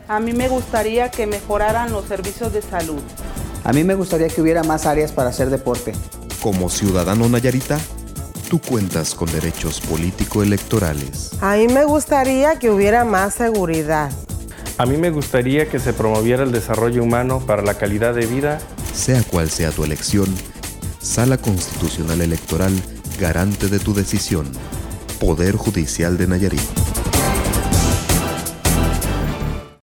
A mí me gustaría que mejoraran los servicios de salud. A mí me gustaría que hubiera más áreas para hacer deporte. Como ciudadano nayarita, tú cuentas con derechos político-electorales. A mí me gustaría que hubiera más seguridad. A mí me gustaría que se promoviera el desarrollo humano para la calidad de vida. Sea cual sea tu elección, Sala Constitucional Electoral garante de tu decisión. Poder Judicial de Nayarit.